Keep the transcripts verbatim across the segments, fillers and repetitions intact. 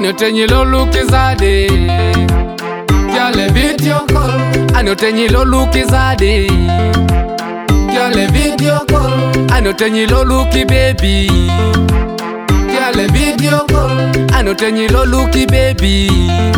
Anotenyi lo lukizade. Girl a video call. Anotenyi lo lukizade. Girl a video call. Anotenyi lo luki baby. Girl a video call. Anotenyi lo luki baby.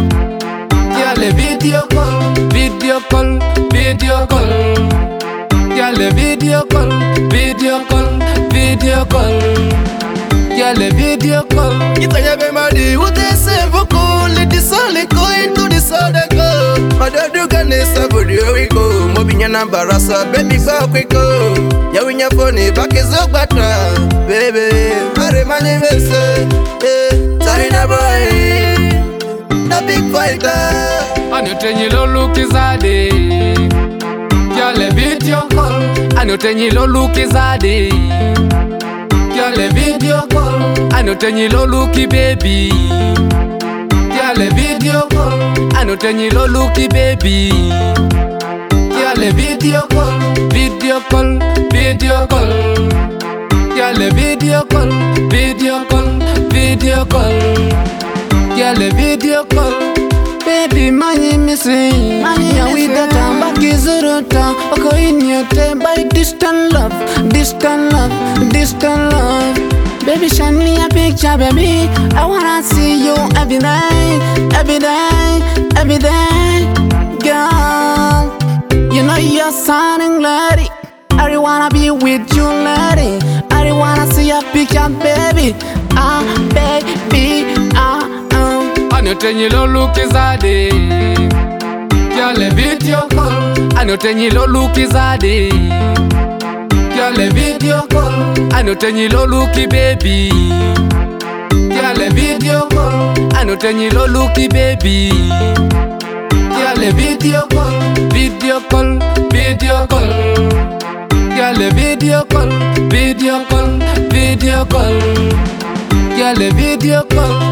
Girl a video call. Video call. Video call. Girl a video call. Video call. Video call. Girl a video call. Itanya be madi ute se voko le disole go into the soda go. Madadu ganesa video we go. Mobinya na barasa baby ba kwiko. Ya winya phone back is batra baby. Are mani vese eh Sarina boy. The big fighter. Anotenyi lo lukizade. Girl a video call. Anotenyi lo lukizade. Girl a video call. Anotenyi lo luki baby. Girl a video call. Anotenyi lo luki baby. Girl a video call. Video call. Video call. Girl a video call. Video call. Video call. Girl a video call. Baby, money missing. Yeah, we got a back is a rota. Okay, in your time by distant love, distant love, distant love. Baby, send me a picture, baby. I wanna see you every day, every day, every day. Girl, you know you're sounding lady. I wanna be with you, lady. I wanna see your picture, baby. Ah, baby, ah. Anotenyi lo lukizade. Girl a video call. Anotenyi lo lukizade. Girl a video call. Anotenyi lo luki baby. Girl a video call. Anotenyi lo luki baby. Girl a video call. Video call. Video call. Girl a video call. Video call. Video call. Girl a video call.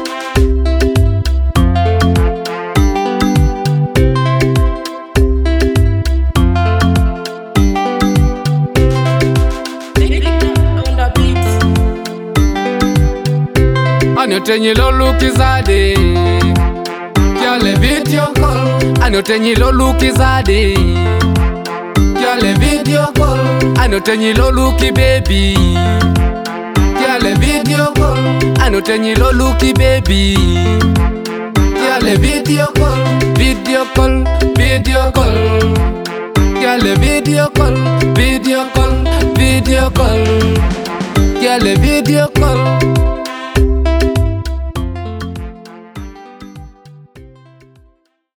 Anotenyi lo lukizade. Girl a video call. Anotenyi lo lukizade. Girl a video call. Anotenyi lo luki baby. Girl a video call. Anotenyi lo luki baby. Girl a video call. Video call. Video call. Girl a video call. Video call. Video call. Girl a video call.